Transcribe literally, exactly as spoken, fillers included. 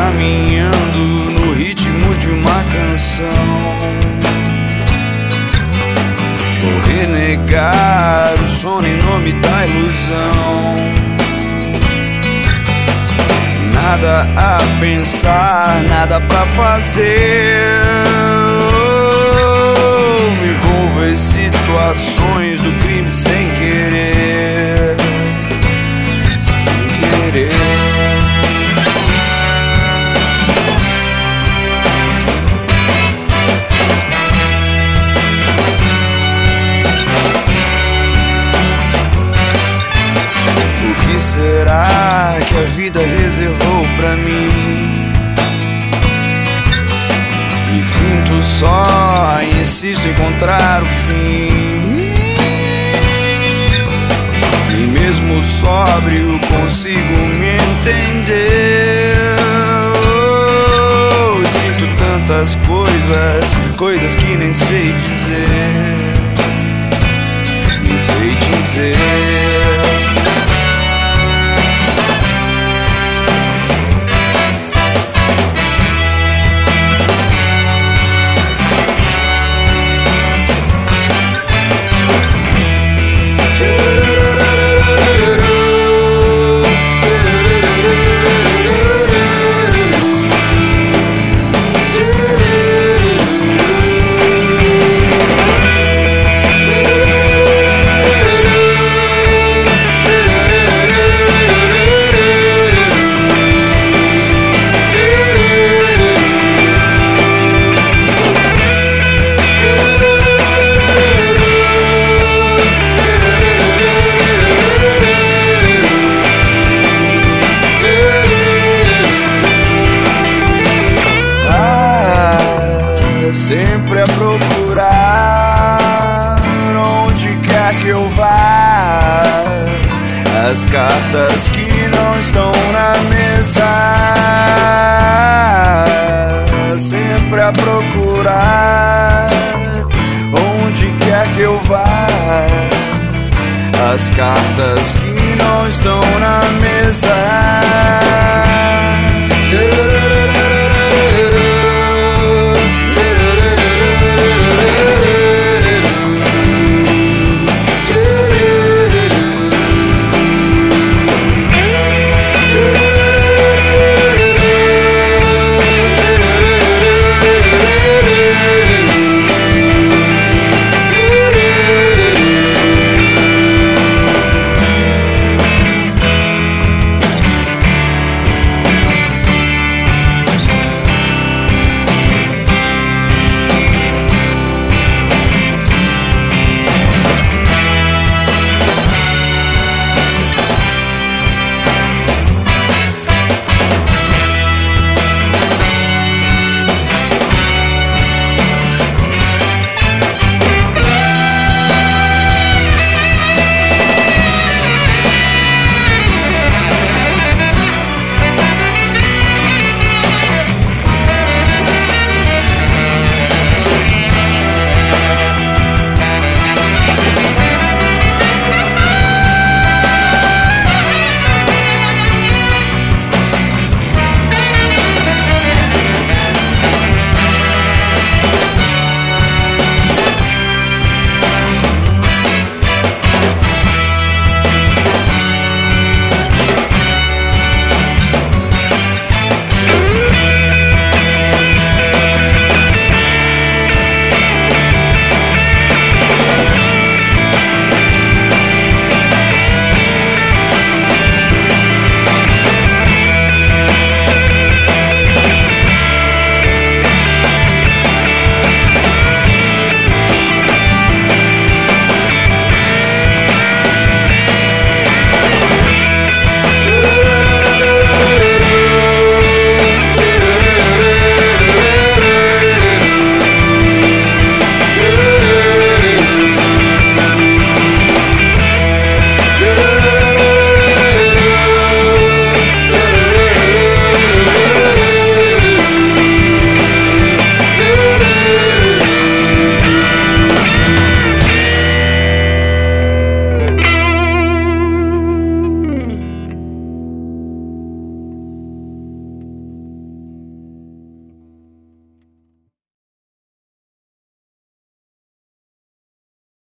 caminhando no ritmo de uma canção. Vou renegar o sono em nome da ilusão. Nada a pensar, nada pra fazer. Me envolvo em situações do crime sem querer. Sem querer. O que será que a vida reservou pra mim? Me sinto só, insisto em encontrar o fim. E mesmo sóbrio consigo me entender. Oh, sinto tantas coisas, coisas que nem sei dizer. Nem sei dizer. Sempre a procurar onde quer que eu vá as cartas que não estão na mesa. Sempre a procurar onde quer que eu vá as cartas que não estão na mesa.